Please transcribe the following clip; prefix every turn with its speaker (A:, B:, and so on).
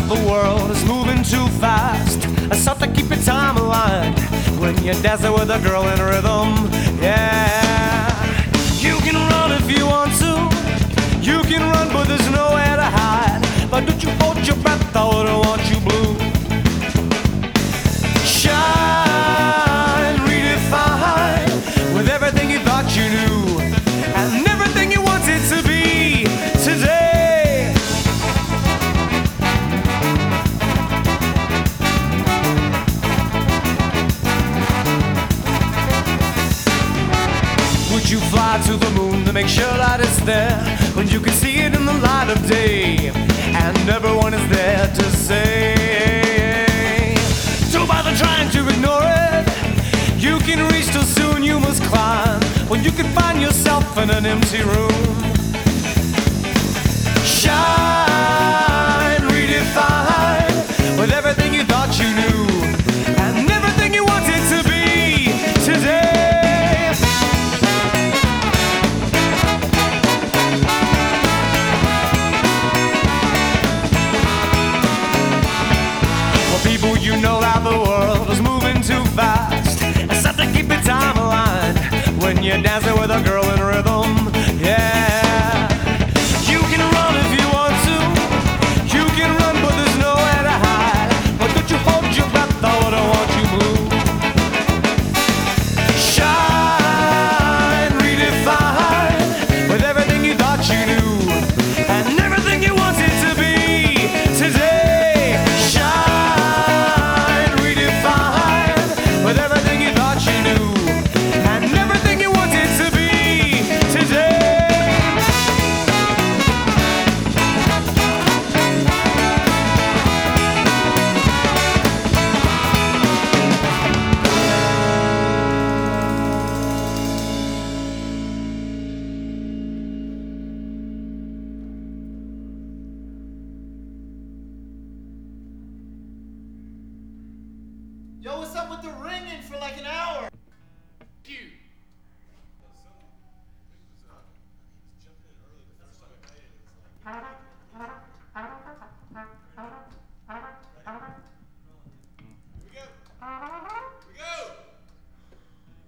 A: the world is moving too fast. It's tough to keep your time aligned when you're dancing with a girl in rhythm. Yeah, you can run if you want to. You can run, but there's nowhere to hide. But don't you hold your breath, I wouldn't want you blue. Shine, redefine with everything you thought you knew and everything you wanted to be today. Would you fly to the moon to make sure that it's there when you can see it in the light of day and everyone is there to say? So bother trying to ignore it. You can reach till soon you must climb when you can find yourself in an empty room. Shine, redefine with everything you thought you knew and everything you wanted to be today. People, you know that the world is moving too fast. It's tough to keep your time aligned when you're dancing with a girl